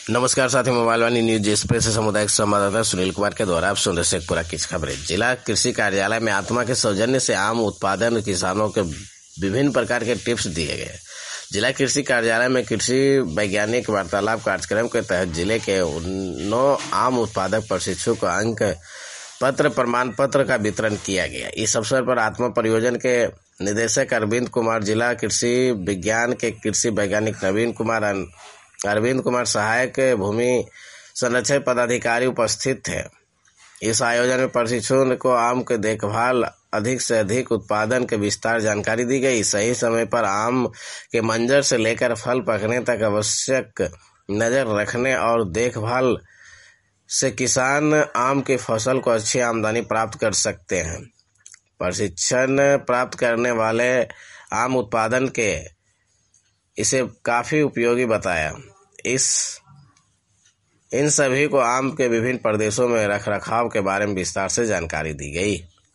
नमस्कार साथी, मोबाइल वाणी news express से सामुदायिक संवाददाता सुनील कुमार के द्वारा आप सुन रहे शेखपुरा की खबरें। जिला कृषि कार्यालय में आत्मा के सौजन्य से आम उत्पादन किसानों के विभिन्न प्रकार के टिप्स दिए गए। जिला कृषि कार्यालय में कृषि वैज्ञानिक वार्तालाप कार्यक्रम के तहत जिले के 9 आम उत्पादक प्रशिक्षु को अंक पत्र प्रमाण पत्र का वितरण किया गया। इस अवसर पर आत्मा परियोजना के निदेशक अरविंद कुमार, जिला कृषि विज्ञान के कृषि वैज्ञानिक अरविंद कुमार, सहायक भूमि संरक्षण पदाधिकारी उपस्थित थे। इस आयोजन में प्रशिक्षुओं को आम के देखभाल, अधिक से अधिक उत्पादन के विस्तार जानकारी दी गई। सही समय पर आम के मंजर से लेकर फल पकने तक आवश्यक नजर रखने और देखभाल से किसान आम की फसल को अच्छी आमदनी प्राप्त कर सकते हैं। प्रशिक्षण प्राप्त करने वाले आम उत्पादन के इसे काफी उपयोगी बताया। इन सभी को आम के विभिन्न प्रदेशों में रखरखाव के बारे में विस्तार से जानकारी दी गई।